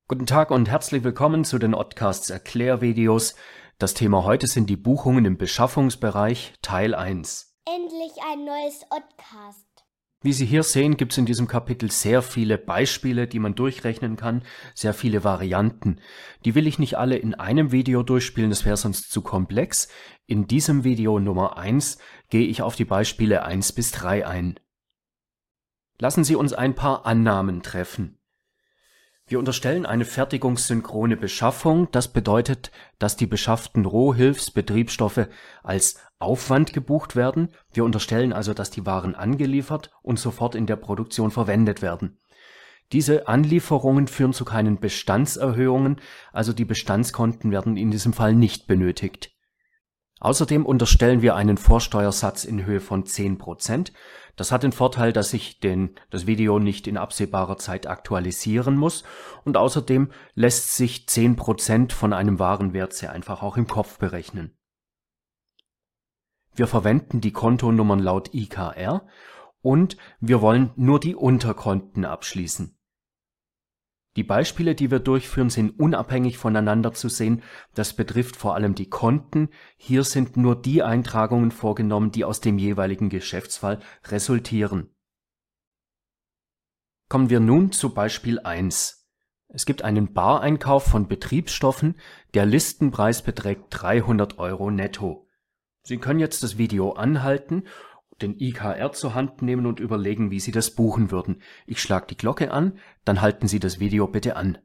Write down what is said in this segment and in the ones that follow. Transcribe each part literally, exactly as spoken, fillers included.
Guten Tag und herzlich willkommen zu den Oddcasts Erklärvideos. Das Thema heute sind die Buchungen im Beschaffungsbereich, Teil eins. Endlich ein neues Oddcast. Wie Sie hier sehen, gibt es in diesem Kapitel sehr viele Beispiele, die man durchrechnen kann, sehr viele Varianten. Die will ich nicht alle in einem Video durchspielen, das wäre sonst zu komplex. In diesem Video Nummer eins gehe ich auf die Beispiele eins bis drei ein. Lassen Sie uns ein paar Annahmen treffen. Wir unterstellen eine fertigungssynchrone Beschaffung. Das bedeutet, dass die beschafften Rohhilfsbetriebsstoffe als Aufwand gebucht werden. Wir unterstellen also, dass die Waren angeliefert und sofort in der Produktion verwendet werden. Diese Anlieferungen führen zu keinen Bestandserhöhungen, also die Bestandskonten werden in diesem Fall nicht benötigt. Außerdem unterstellen wir einen Vorsteuersatz in Höhe von zehn Prozent. Das hat den Vorteil, dass ich den, das Video nicht in absehbarer Zeit aktualisieren muss und außerdem lässt sich zehn Prozent von einem Warenwert sehr einfach auch im Kopf berechnen. Wir verwenden die Kontonummern laut I K R und wir wollen nur die Unterkonten abschließen. Die Beispiele, die wir durchführen, sind unabhängig voneinander zu sehen. Das betrifft vor allem die Konten. Hier sind nur die Eintragungen vorgenommen, die aus dem jeweiligen Geschäftsfall resultieren. Kommen wir nun zu Beispiel eins. Es gibt einen Bareinkauf von Betriebsstoffen. Der Listenpreis beträgt dreihundert Euro netto. Sie können jetzt das Video anhalten, den I K R zur Hand nehmen und überlegen, wie Sie das buchen würden. Ich schlage die Glocke an, dann halten Sie das Video bitte an.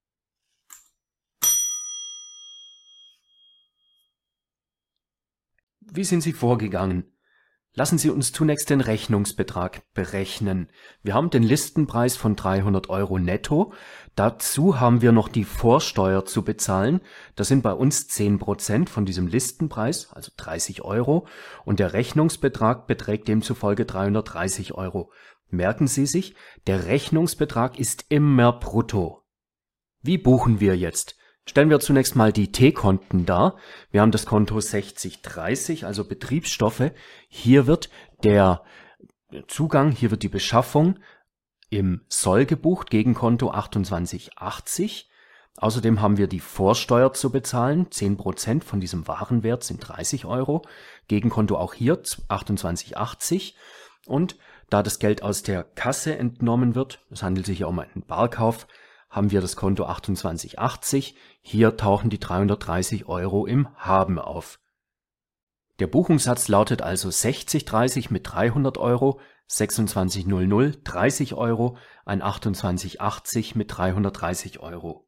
Wie sind Sie vorgegangen? Lassen Sie uns zunächst den Rechnungsbetrag berechnen. Wir haben den Listenpreis von dreihundert Euro netto. Dazu haben wir noch die Vorsteuer zu bezahlen. Das sind bei uns zehn Prozent von diesem Listenpreis, also dreißig Euro. Und der Rechnungsbetrag beträgt demzufolge dreihundertdreißig Euro. Merken Sie sich, der Rechnungsbetrag ist immer brutto. Wie buchen wir jetzt? Stellen wir zunächst mal die T-Konten dar. Wir haben das Konto sechzig dreißig, also Betriebsstoffe. Hier wird der Zugang, hier wird die Beschaffung im Soll gebucht, Gegenkonto achtundzwanzig achtzig. Außerdem haben wir die Vorsteuer zu bezahlen, zehn Prozent von diesem Warenwert sind dreißig Euro. Gegenkonto auch hier achtundzwanzig achtzig. Und da das Geld aus der Kasse entnommen wird, es handelt sich ja um einen Barkauf, haben wir das Konto achtundzwanzig achtzig. Hier tauchen die dreihundertdreißig Euro im Haben auf. Der Buchungssatz lautet also sechzig dreißig mit dreihundert Euro, sechsundzwanzig null null dreißig Euro, ein achtundzwanzig achtzig mit dreihundertdreißig Euro.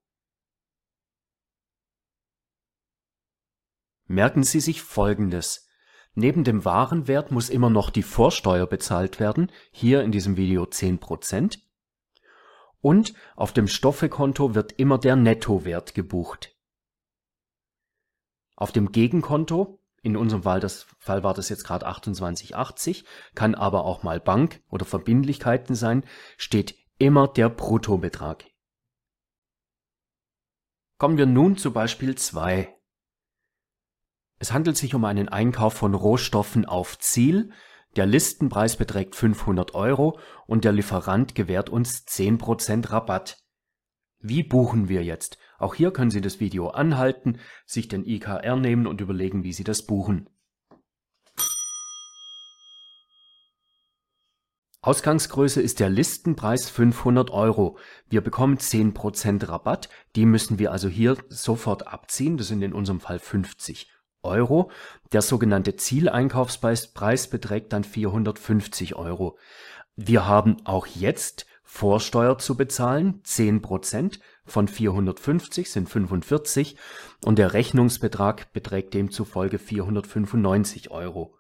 Merken Sie sich Folgendes. Neben dem Warenwert muss immer noch die Vorsteuer bezahlt werden, hier in diesem Video zehn Prozent. Und auf dem Stoffekonto wird immer der Nettowert gebucht. Auf dem Gegenkonto, in unserem Fall, das, Fall war das jetzt gerade achtundzwanzig achtzig, kann aber auch mal Bank oder Verbindlichkeiten sein, steht immer der Bruttobetrag. Kommen wir nun zu Beispiel zwei. Es handelt sich um einen Einkauf von Rohstoffen auf Ziel. Der Listenpreis beträgt fünfhundert Euro und der Lieferant gewährt uns zehn Prozent Rabatt. Wie buchen wir jetzt? Auch hier können Sie das Video anhalten, sich den I K R nehmen und überlegen, wie Sie das buchen. Ausgangsgröße ist der Listenpreis fünfhundert Euro. Wir bekommen zehn Prozent Rabatt, die müssen wir also hier sofort abziehen, das sind in unserem Fall fünfzig Euro. Der sogenannte Zieleinkaufspreis beträgt dann vierhundertfünfzig Euro. Wir haben auch jetzt Vorsteuer zu bezahlen, zehn Prozent von vierhundertfünfzig sind fünfundvierzig und der Rechnungsbetrag beträgt demzufolge vierhundertfünfundneunzig Euro.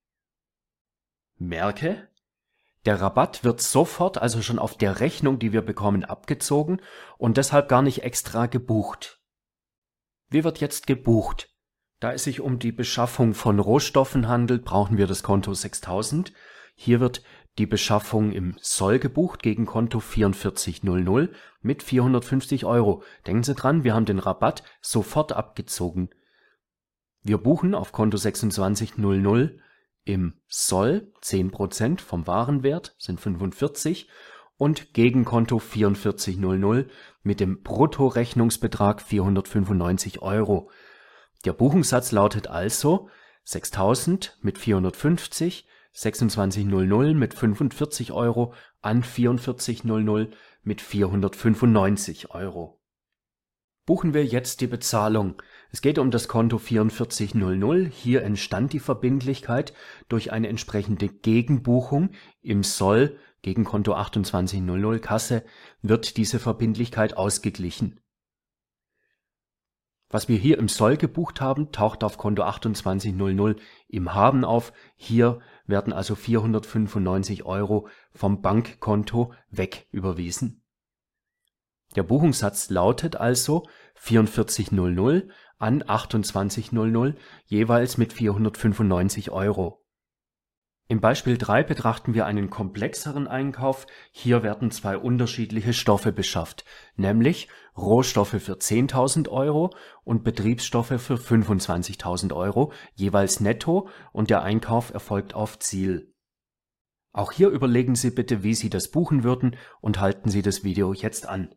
Merke, der Rabatt wird sofort, also schon auf der Rechnung, die wir bekommen, abgezogen und deshalb gar nicht extra gebucht. Wie wird jetzt gebucht? Da es sich um die Beschaffung von Rohstoffen handelt, brauchen wir das Konto sechstausend. Hier wird die Beschaffung im Soll gebucht, Gegenkonto vierundvierzig null null mit vierhundertfünfzig Euro. Denken Sie dran, wir haben den Rabatt sofort abgezogen. Wir buchen auf Konto sechsundzwanzig null null im Soll zehn Prozent vom Warenwert, sind fünfundvierzig und Gegenkonto vierundvierzigtausend mit dem Bruttorechnungsbetrag vierhundertfünfundneunzig Euro. Der Buchungssatz lautet also sechstausend mit vierhundertfünfzig, sechsundzwanzigtausend mit fünfundvierzig Euro an vierundvierzigtausend mit vierhundertfünfundneunzig Euro. Buchen wir jetzt die Bezahlung. Es geht um das Konto vierundvierzigtausend. Hier entstand die Verbindlichkeit durch eine entsprechende Gegenbuchung. Im Soll, Gegenkonto achtundzwanzigtausend Kasse, wird diese Verbindlichkeit ausgeglichen. Was wir hier im Soll gebucht haben, taucht auf Konto achtundzwanzigtausend im Haben auf. Hier werden also vierhundertfünfundneunzig Euro vom Bankkonto weg überwiesen. Der Buchungssatz lautet also vierundvierzigtausend an achtundzwanzigtausend, jeweils mit vierhundertfünfundneunzig Euro. Im Beispiel drei betrachten wir einen komplexeren Einkauf. Hier werden zwei unterschiedliche Stoffe beschafft, nämlich Rohstoffe für zehntausend Euro und Betriebsstoffe für fünfundzwanzigtausend Euro, jeweils netto, und der Einkauf erfolgt auf Ziel. Auch hier überlegen Sie bitte, wie Sie das buchen würden, und halten Sie das Video jetzt an.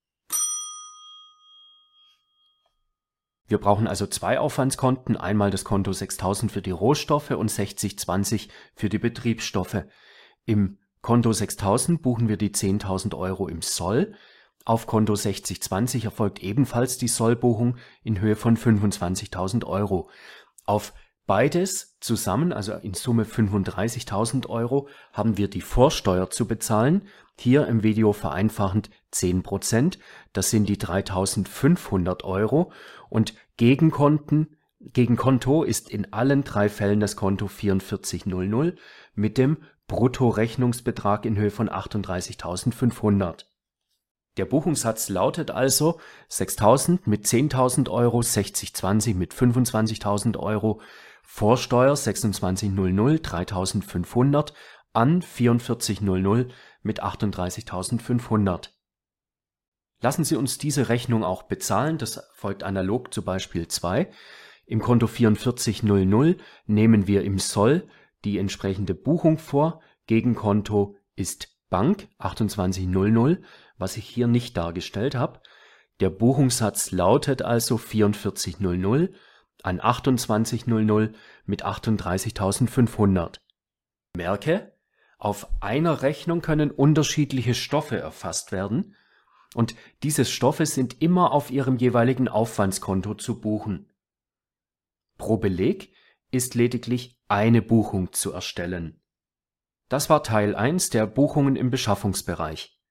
Wir brauchen also zwei Aufwandskonten, einmal das Konto sechstausend für die Rohstoffe und sechzig zwanzig für die Betriebsstoffe. Im Konto sechstausend buchen wir die zehntausend Euro im Soll. Auf Konto sechzig zwanzig erfolgt ebenfalls die Sollbuchung in Höhe von fünfundzwanzigtausend Euro. Auf beides zusammen, also in Summe fünfunddreißigtausend Euro, haben wir die Vorsteuer zu bezahlen. Hier im Video vereinfachend zehn Prozent, das sind die dreitausendfünfhundert Euro, und Gegenkonten, Gegenkonto ist in allen drei Fällen das Konto vierundvierzigtausend mit dem Bruttorechnungsbetrag in Höhe von achtunddreißigtausendfünfhundert. Der Buchungssatz lautet also sechstausend mit zehntausend Euro, sechzig zwanzig mit fünfundzwanzigtausend Euro, Vorsteuer sechsundzwanzigtausend, dreitausendfünfhundert an vierundvierzigtausend mit achtunddreißigtausendfünfhundert. Lassen Sie uns diese Rechnung auch bezahlen, das folgt analog zu Beispiel zwei. Im Konto vierundvierzigtausend nehmen wir im Soll die entsprechende Buchung vor. Gegenkonto ist Bank achtundzwanzigtausend, was ich hier nicht dargestellt habe. Der Buchungssatz lautet also vierundvierzigtausend an achtundzwanzigtausend mit achtunddreißigtausendfünfhundert. Merke, auf einer Rechnung können unterschiedliche Stoffe erfasst werden, und diese Stoffe sind immer auf ihrem jeweiligen Aufwandskonto zu buchen. Pro Beleg ist lediglich eine Buchung zu erstellen. Das war Teil eins der Buchungen im Beschaffungsbereich.